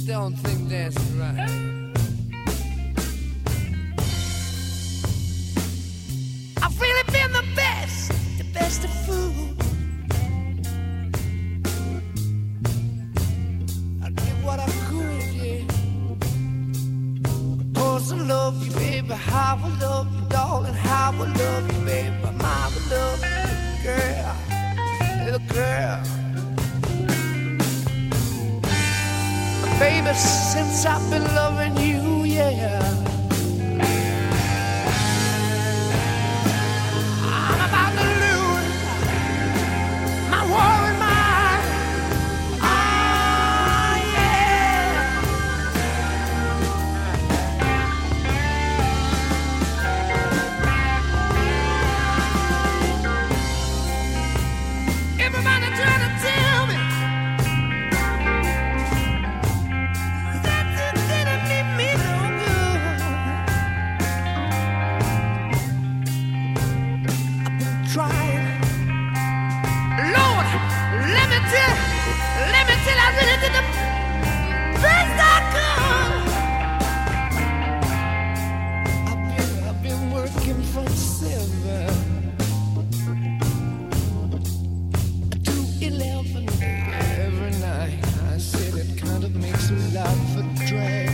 don't think that's right. I've really been the best of food. I did what I could, yeah. Of course I love you, baby. How I love you, darling. How I love you, baby. My love you, girl, little girl. Baby, since I've been loving you, yeah, I'm about to lose my worried mind. Oh, yeah. Everybody trying to tell me I really did the best I could. I've been working from 7 to 11 every night. I said it kind of makes a life a drag.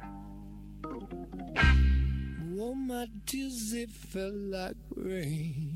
Oh, my tears, they fell like rain.